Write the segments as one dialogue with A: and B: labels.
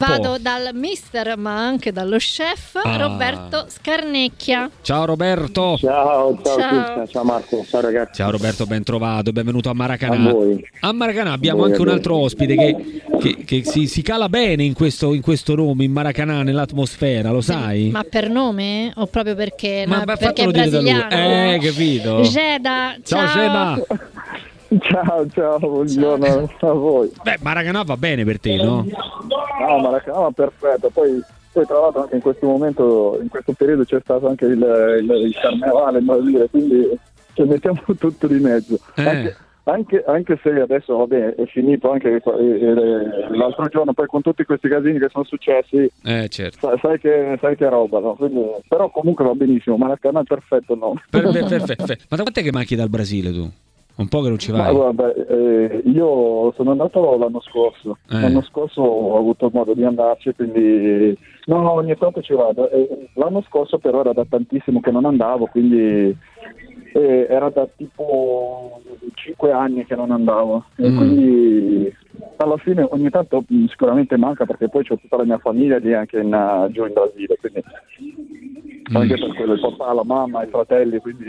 A: trovato dal mister, ma anche dallo chef, Roberto Scarnecchia.
B: Ciao Roberto.
C: Ciao Cristian, ciao Marco, ciao ragazzi.
B: Ciao Roberto, ben trovato, benvenuto a Maracanã.
C: A voi.
B: A Maracanã abbiamo anche un altro ospite che si cala bene in questo nome, in Maracanã, nell'atmosfera, lo sai?
A: Ma per nome o proprio perché è
B: fatelo dire da lui.
A: brasiliano?
B: Capito.
A: Geda,
B: ciao Geda.
C: Ciao, buongiorno a voi.
B: Beh, Maracanã va bene per te, no?
C: No, Maracanã va perfetto. Poi tra l'altro anche in questo momento, in questo periodo c'è stato anche il carnevale in Brasile, quindi ci mettiamo tutto di mezzo. Anche se adesso vabbè è finito anche l'altro giorno, poi con tutti questi casini che sono successi,
B: certo.
C: sai che è roba, no? Quindi, però comunque va benissimo, Maracanã è perfetto, no?
B: Perfetto. Ma da quant'è che manchi dal Brasile tu? Un po' che non ci vai?
C: Ma guarda, io sono andato l'anno scorso. L'anno scorso ho avuto modo di andarci, quindi no, ogni tanto ci vado. L'anno scorso però era da tantissimo che non andavo, quindi era da tipo 5 anni che non andavo. E quindi alla fine ogni tanto sicuramente manca, perché poi c'ho tutta la mia famiglia lì anche giù in Brasile, quindi anche per quello, il papà, la mamma, i fratelli, quindi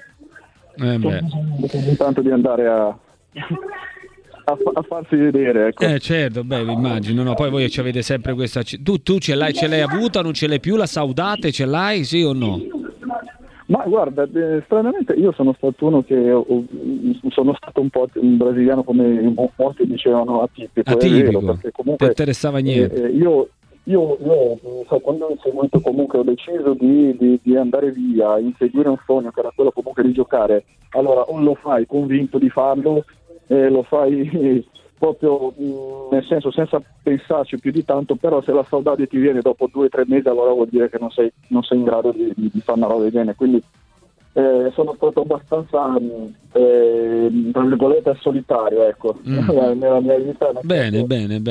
C: tanto di andare a farsi vedere, ecco.
B: Certo, immagino. No, poi voi ci avete sempre questa. Tu ce l'hai avuta, non ce l'hai più? La saudade ce l'hai, sì o no?
C: Ma guarda, stranamente io sono stato uno che sono stato un po' un brasiliano, come molti dicevano, atipico. È vero, perché comunque
B: ti interessava niente.
C: Io quando ho seguito, comunque ho deciso di andare via, inseguire un sogno che era quello comunque di giocare. Allora o lo fai convinto di farlo, lo fai proprio nel senso senza pensarci più di tanto, però se la saudade ti viene dopo 2 o 3 mesi, allora vuol dire che non sei in grado di fare una roba del genere. Quindi sono stato abbastanza tra virgolette solitario, ecco, nella mia vita.
B: Bene.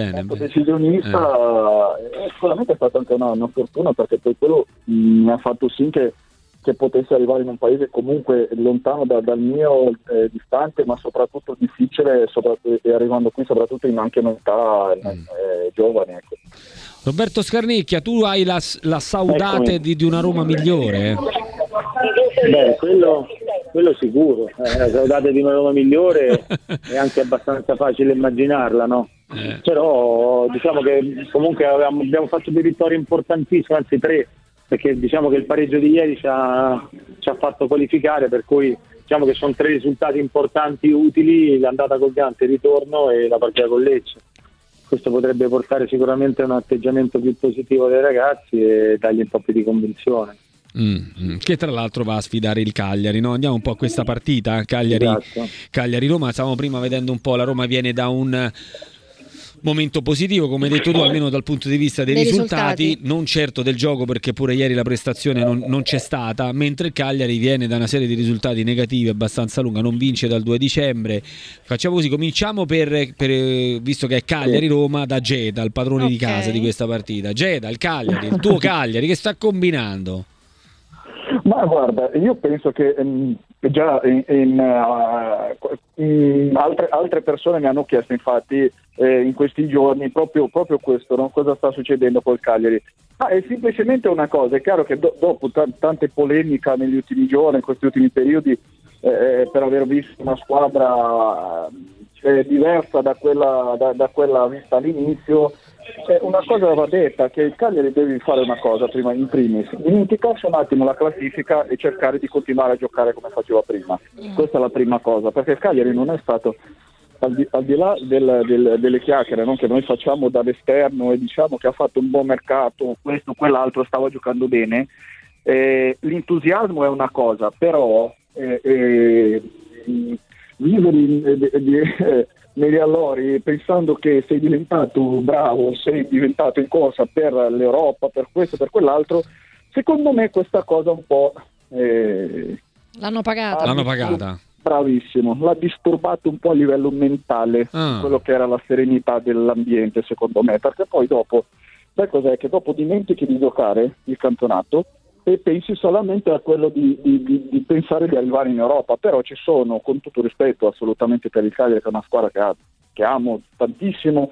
C: Decisionista, sicuramente è stata anche una fortuna, perché poi quello mi ha fatto sì che potesse arrivare in un paese comunque lontano dal mio, distante, ma soprattutto difficile, e arrivando qui soprattutto anche in età giovane, ecco.
B: Roberto Scarnecchia, tu hai la saudade di una Roma migliore?
C: Beh, quello sicuro, la saudade di una Roma migliore è anche abbastanza facile immaginarla, no? Però diciamo che comunque abbiamo fatto 2 vittorie importantissime, anzi 3, perché diciamo che il pareggio di ieri ci ha fatto qualificare, per cui diciamo che sono 3 risultati importanti, utili: l'andata col Gante, il ritorno, e la partita con Lecce. Questo potrebbe portare sicuramente a un atteggiamento più positivo dei ragazzi e dargli un po' più di convinzione.
B: Che tra l'altro va a sfidare il Cagliari, no? Andiamo un po' a questa partita, Cagliari-Roma. Stavamo prima vedendo un po', la Roma viene da un momento positivo, come hai detto tu, almeno dal punto di vista dei risultati, non certo del gioco, perché pure ieri la prestazione non c'è stata, mentre il Cagliari viene da una serie di risultati negativi abbastanza lunga, non vince dal 2 dicembre. Facciamo così, cominciamo visto che è Cagliari-Roma, da Geda, il padrone di casa di questa partita. Geda, il Cagliari, il tuo Cagliari, che sta combinando?
C: Ma guarda, io penso che già altre persone mi hanno chiesto, infatti, in questi giorni proprio questo, no? Cosa sta succedendo col Cagliari? È semplicemente una cosa. È chiaro che dopo tante polemiche negli ultimi giorni, in questi ultimi periodi, per aver visto una squadra diversa da quella vista all'inizio, una cosa va detta, che il Cagliari deve fare una cosa prima, in primis, dimenticarsi un attimo la classifica e cercare di continuare a giocare come faceva prima. Questa è la prima cosa, perché il Cagliari non è stato, al di là delle chiacchiere, no, che noi facciamo dall'esterno e diciamo che ha fatto un buon mercato, questo, quell'altro, stava giocando bene, l'entusiasmo è una cosa, però vivere negli allori pensando che sei diventato bravo, sei diventato in corsa per l'Europa, per questo, per quell'altro, secondo me questa cosa un po'
A: l'hanno pagata.
C: Bravissimo, l'ha disturbato un po' a livello mentale, quello che era la serenità dell'ambiente, secondo me, perché poi dopo, sai cos'è? Che dopo dimentichi di giocare il campionato e pensi solamente a quello di pensare di arrivare in Europa. Però ci sono, con tutto rispetto assolutamente per il Cagliari, che è una squadra che amo tantissimo,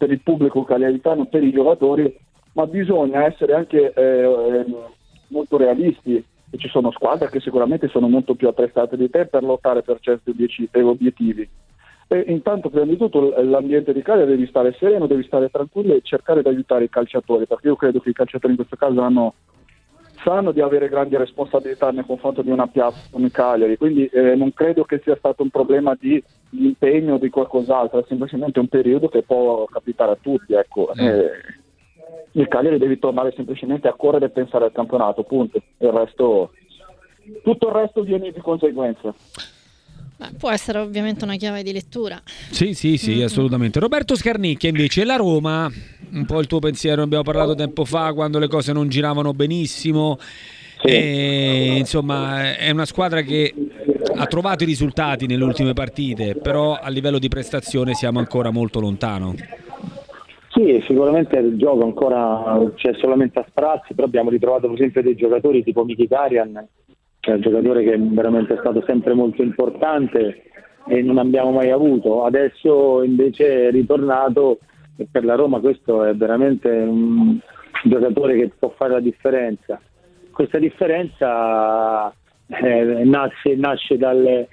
C: per il pubblico cagliaritano, per i giocatori, ma bisogna essere anche molto realisti, e ci sono squadre che sicuramente sono molto più attrezzate di te per lottare per certi obiettivi. E intanto, prima di tutto, l'ambiente di Cagliari devi stare sereno, devi stare tranquillo e cercare di aiutare i calciatori, perché io credo che i calciatori in questo caso sanno di avere grandi responsabilità nei confronti di una piazza come Cagliari, quindi non credo che sia stato un problema di impegno o di qualcos'altro, è semplicemente un periodo che può capitare a tutti, ecco. Il Cagliari devi tornare semplicemente a correre e pensare al campionato, punto. Tutto il resto viene di conseguenza.
A: Può essere ovviamente una chiave di lettura.
B: Sì, assolutamente. Roberto Scarnicchia, invece, la Roma, un po' il tuo pensiero, abbiamo parlato tempo fa quando le cose non giravano benissimo. E, insomma, è una squadra che ha trovato i risultati nelle ultime partite, però a livello di prestazione siamo ancora molto lontano.
D: Sì, sicuramente il gioco ancora c'è solamente a sprazzi, però abbiamo ritrovato per esempio dei giocatori tipo Mkhitaryan, che è un giocatore che veramente è stato sempre molto importante e non abbiamo mai avuto. Adesso invece è ritornato, e per la Roma questo è veramente un giocatore che può fare la differenza. Questa differenza nasce dal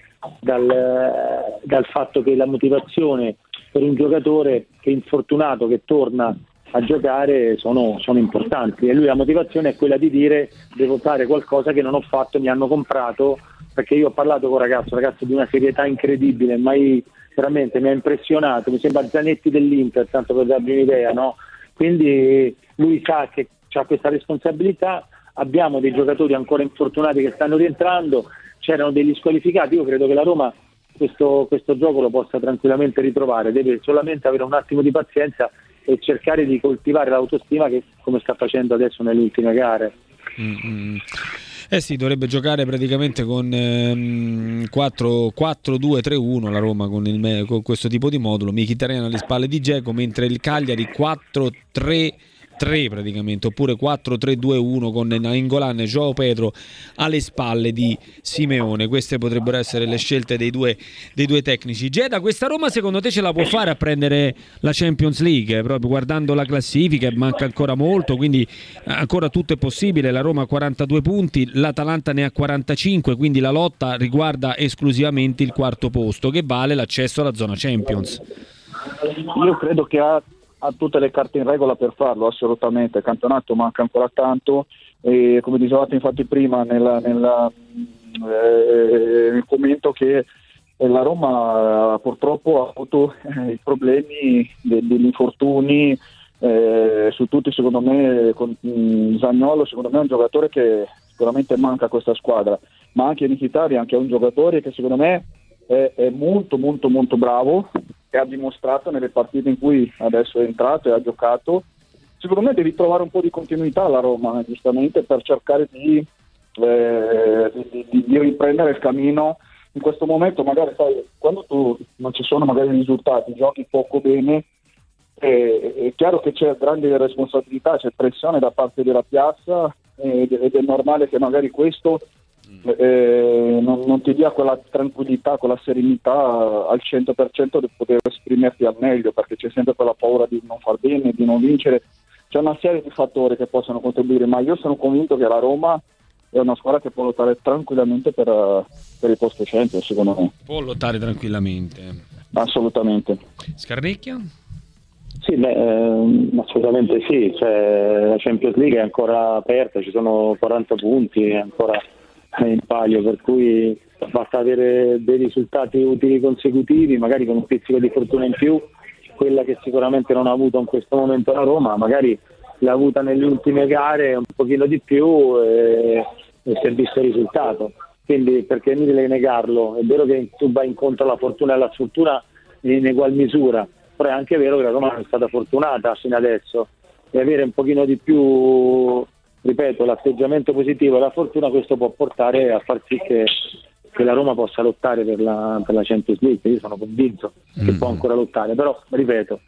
D: fatto che la motivazione per un giocatore che è infortunato, che torna a giocare, sono importanti, e lui la motivazione è quella di dire: devo fare qualcosa che non ho fatto, mi hanno comprato, perché io ho parlato con un ragazzo di una serietà incredibile, veramente mi ha impressionato, mi sembra Zanetti dell'Inter, tanto per darvi un'idea, no? Quindi lui sa che ha questa responsabilità. Abbiamo dei giocatori ancora infortunati che stanno rientrando, c'erano degli squalificati. Io credo che la Roma questo gioco lo possa tranquillamente ritrovare, deve solamente avere un attimo di pazienza e cercare di coltivare l'autostima, che come sta facendo adesso nelle ultime gare.
B: Sì, dovrebbe giocare praticamente con 4-2-3-1 la Roma con questo tipo di modulo, Mkhitaryan alle spalle di Dzeko, mentre il Cagliari 4-3-3 praticamente, oppure 4-3-2-1 con Nainggolan e João Pedro alle spalle di Simeone. Queste potrebbero essere le scelte dei due tecnici. Geda, questa Roma secondo te ce la può fare a prendere la Champions League? Proprio guardando la classifica manca ancora molto, quindi ancora tutto è possibile. La Roma ha 42 punti, l'Atalanta ne ha 45, quindi la lotta riguarda esclusivamente il quarto posto, che vale l'accesso alla zona Champions.
C: Io credo che ha tutte le carte in regola per farlo, assolutamente. Il campionato manca ancora tanto e, come dicevate infatti prima nel commento, che la Roma purtroppo ha avuto i problemi degli infortuni su tutti. Secondo me con Zaniolo, secondo me è un giocatore che sicuramente manca a questa squadra, ma anche Mkhitaryan, che è un giocatore che secondo me è molto molto molto bravo, e ha dimostrato nelle partite in cui adesso è entrato e ha giocato. Secondo me devi trovare un po' di continuità alla Roma, giustamente, per cercare di riprendere il cammino. In questo momento magari sai, quando tu non ci sono magari risultati, giochi poco bene, è chiaro che c'è grande responsabilità, c'è pressione da parte della piazza, ed è normale che magari questo non ti dia quella tranquillità, quella serenità al 100% di poter esprimerti al meglio, perché c'è sempre quella paura di non far bene, di non vincere. C'è una serie di fattori che possono contribuire, ma io sono convinto che la Roma è una squadra che può lottare tranquillamente per il posto Champions, secondo me.
B: Può lottare tranquillamente.
C: Assolutamente.
B: Scarnicchia?
D: Sì, assolutamente sì, cioè, la Champions League è ancora aperta, ci sono 40 punti, è ancora in palio, per cui basta avere dei risultati utili consecutivi, magari con un pizzico di fortuna in più, quella che sicuramente non ha avuto in questo momento la Roma, magari l'ha avuta nelle ultime gare un pochino di più e si è visto il risultato. Quindi perché è inutile negarlo, è vero che tu vai incontro alla fortuna e alla sfortuna in egual misura, però è anche vero che la Roma non è stata fortunata fino adesso, e avere un pochino di più, ripeto, l'atteggiamento positivo e la fortuna, questo può portare a far sì che la Roma possa lottare per la Champions League. Io sono convinto che può ancora lottare, però ripeto,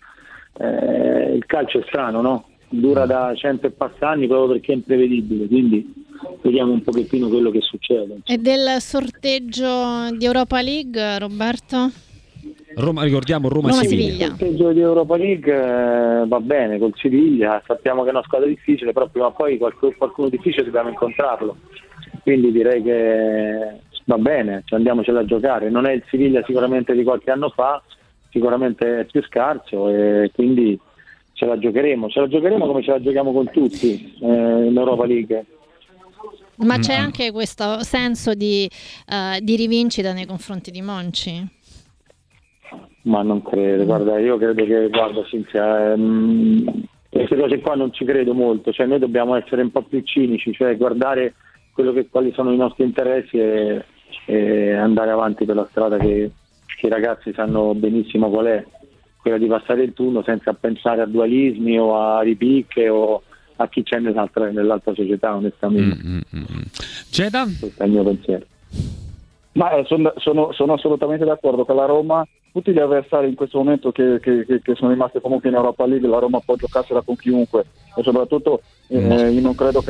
D: il calcio è strano, no? Dura da 100 e passa anni proprio perché è imprevedibile, quindi vediamo un pochettino quello che succede.
A: E del sorteggio di Europa League, Roberto?
B: Roma, ricordiamo Roma-Siviglia.
D: Il sorteggio di Europa League va bene col Siviglia, sappiamo che è una squadra difficile, però prima o poi qualcuno difficile dobbiamo incontrarlo, quindi direi che va bene, andiamocela a giocare. Non è il Siviglia sicuramente di qualche anno fa, sicuramente è più scarso, e quindi ce la giocheremo come ce la giochiamo con tutti in Europa League.
A: Ma c'è anche questo senso di rivincita nei confronti di Monci?
D: Ma non credo, guarda, io credo che, Cinzia, queste cose qua non ci credo molto, cioè noi dobbiamo essere un po' più cinici, cioè guardare quali sono i nostri interessi e andare avanti per la strada che i ragazzi sanno benissimo qual è, quella di passare il turno senza pensare a dualismi o a ripicche o a chi c'è nell'altra società, onestamente.
B: Ceda?
D: Questo è il mio pensiero.
C: Ma sono assolutamente d'accordo che la Roma, tutti gli avversari in questo momento che sono rimasti comunque in Europa League, la Roma può giocarsela con chiunque, e soprattutto io non credo che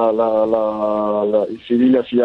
C: il Siviglia sia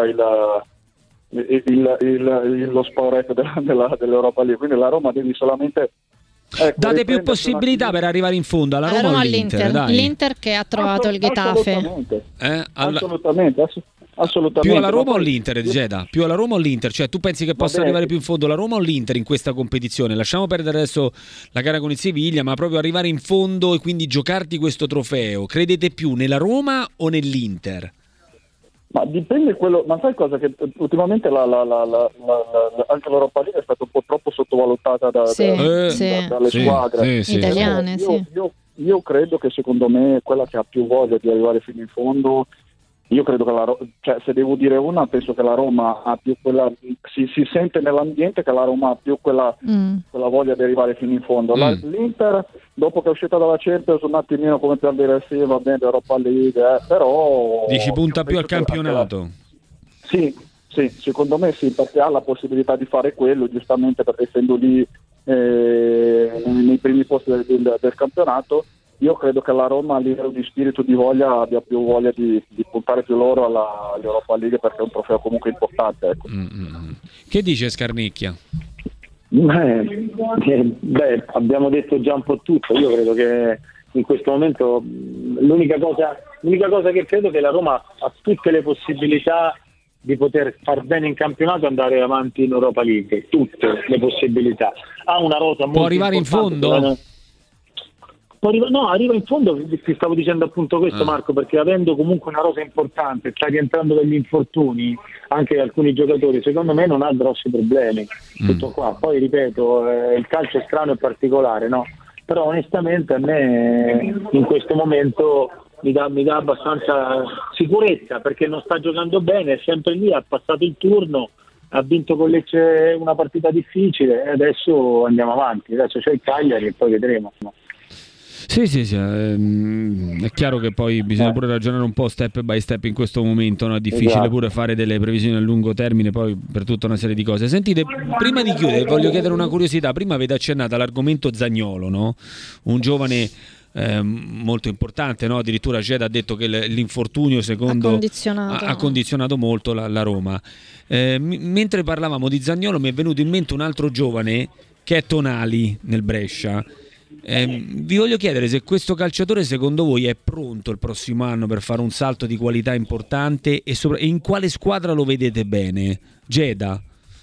C: lo sporetto dell'Europa League, quindi la Roma deve solamente
B: date più possibilità per arrivare in fondo alla Roma o all'Inter?
A: L'Inter che ha trovato il Getafe.
C: Assolutamente.
B: Più alla Roma o all'Inter, Geda? Più alla Roma o all'Inter? Cioè tu pensi che possa arrivare più in fondo la Roma o l'Inter in questa competizione? Lasciamo perdere adesso la gara con il Siviglia, ma proprio arrivare in fondo e quindi giocarti questo trofeo. Credete più nella Roma o nell'Inter?
C: Ma dipende quello, ma sai cosa? Che ultimamente anche l'Europa League è stata un po' troppo sottovalutata dalle squadre
A: italiane.
C: Io credo che, secondo me, quella che ha più voglia di arrivare fino in fondo, io credo che se devo dire una, penso che la Roma ha più quella, si sente nell'ambiente che la Roma ha più quella voglia di arrivare fino in fondo. L'Inter, dopo che è uscita dalla Champions, un attimino come per dire sì, va bene, Europa League, però...
B: Dici punta più al campionato?
C: Sì, secondo me sì, perché ha la possibilità di fare quello, giustamente, perché essendo lì nei primi posti del campionato. Io credo che la Roma, a livello di spirito, di voglia, abbia più voglia di puntare più loro all'Europa League, perché è un trofeo comunque importante. Ecco.
B: Che dice Scarnicchia?
D: Abbiamo detto già un po' tutto. Io credo che in questo momento l'unica cosa che credo che la Roma ha tutte le possibilità di poter far bene in campionato e andare avanti in Europa League, tutte le possibilità. Ha una rosa molto
B: può arrivare in fondo?
D: Arriva in fondo, ti stavo dicendo appunto questo, Marco, perché avendo comunque una rosa importante, sta rientrando dagli infortuni anche alcuni giocatori, secondo me non ha grossi problemi. Tutto qua. Poi ripeto, il calcio è strano e particolare, no? Però onestamente a me in questo momento mi dà abbastanza sicurezza, perché non sta giocando bene, è sempre lì, ha passato il turno, ha vinto con Lecce una partita difficile e adesso andiamo avanti, adesso c'è il Cagliari e poi vedremo.
B: Sì, è chiaro che poi bisogna pure ragionare un po' step by step in questo momento, no? È difficile pure fare delle previsioni a lungo termine poi per tutta una serie di cose. Sentite, prima di chiudere voglio chiedere una curiosità. Prima avete accennato all'argomento Zaniolo, no? Un giovane molto importante, no? Addirittura Geda ha detto che l'infortunio secondo ha condizionato molto la Roma. Mentre parlavamo di Zaniolo mi è venuto in mente un altro giovane che è Tonali nel Brescia. Vi voglio chiedere se questo calciatore secondo voi è pronto il prossimo anno per fare un salto di qualità importante e in quale squadra lo vedete bene? Geda?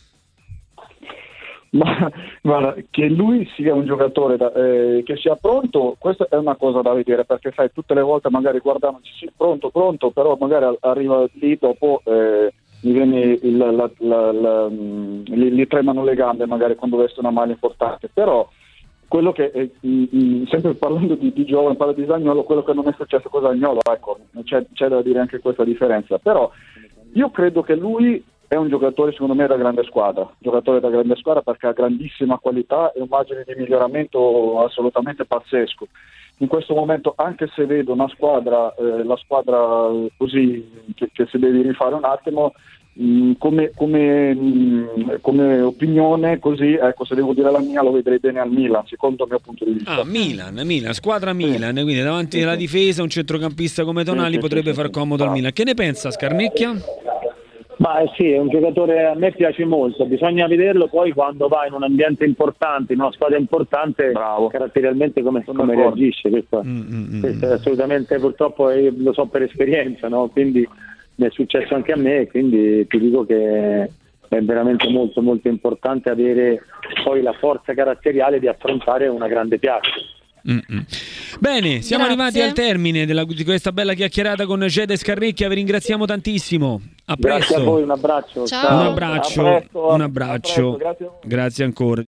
C: Ma guarda, che lui sia un giocatore che sia pronto, questa è una cosa da vedere, perché sai, tutte le volte magari guardiamo sì, pronto, però magari arriva lì dopo gli viene gli tremano le gambe magari quando veste una maglia importante. Però quello che sempre parlando di giovane, parla di Zaniolo, quello che non è successo con Zaniolo, ecco, c'è da dire anche questa differenza. Però io credo che lui è un giocatore, secondo me, da grande squadra, perché ha grandissima qualità e un margine di miglioramento assolutamente pazzesco. In questo momento, anche se vedo una squadra, la squadra così che si deve rifare un attimo, come opinione, così, ecco, se devo dire la mia, lo vedrei bene al Milan, secondo il mio punto di vista.
B: Milan, squadra Milan, quindi davanti alla difesa un centrocampista come Tonali potrebbe far comodo al Milan. Che ne pensa Scarnicchia?
D: Ma sì, è un giocatore, a me piace molto, bisogna vederlo poi quando va in un ambiente importante, in una squadra importante.
C: Bravo.
D: Caratterialmente come reagisce. Questo è assolutamente, purtroppo lo so per esperienza, no? Quindi mi è successo anche a me, quindi ti dico che è veramente molto molto importante avere poi la forza caratteriale di affrontare una grande piazza.
B: Bene, siamo arrivati al termine di questa bella chiacchierata con Gede Scarrecchia, vi ringraziamo tantissimo. A presto.
D: Grazie a voi, un abbraccio.
A: Ciao.
B: Un abbraccio.
C: A presto,
B: Grazie ancora.